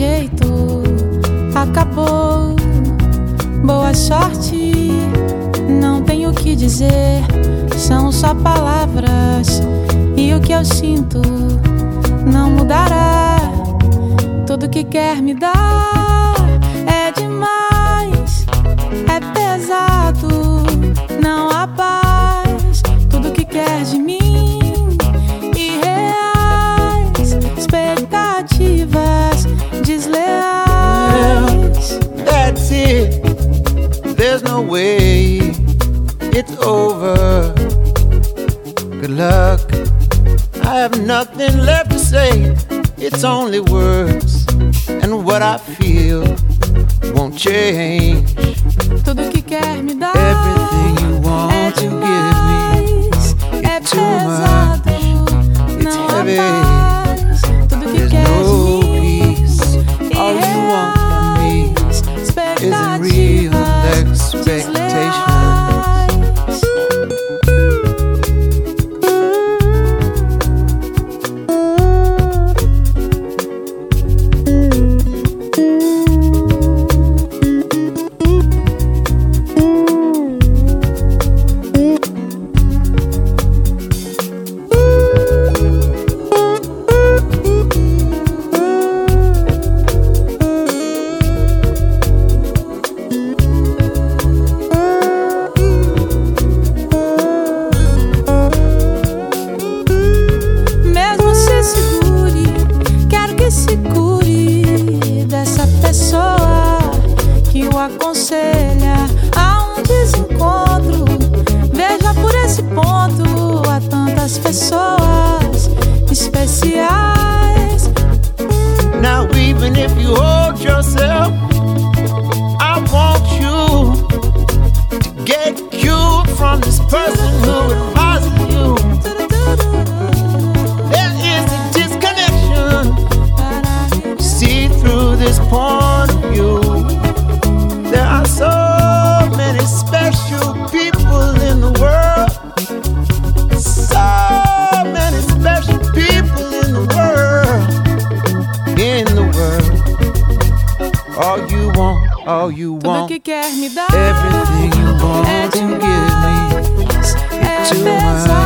jeito acabou. Boa sorte, não tenho o que dizer. São só palavras e o que eu sinto não mudará. Tudo que quer me dar é demais, é pesado, não há paz. Tudo que quer de mim, irreais, expectativas desleais. That's it, there's no way it's over. Good luck, I have nothing left to say. It's only words, and what I feel won't change. Tudo que quer me dar everything you want é to demais, give me, é it's too much, pesado, it's não heavy. há paz. Tudo que There's quer no de mim, peace. All you want from me isn't real expectations. Mesmo se segure, quero que se cure dessa pessoa que o aconselha a um desencontro. Veja por esse ponto, há tantas pessoas especiais. Now even if you hold yourself, I want you to get cured from this person who advises you. There is a disconnection. See through this point of view. There are so many special people in the world. So many special people in the world. In the world. All you Tudo want, que quer me dar everything you want é to give me, demais, it's é too pesado.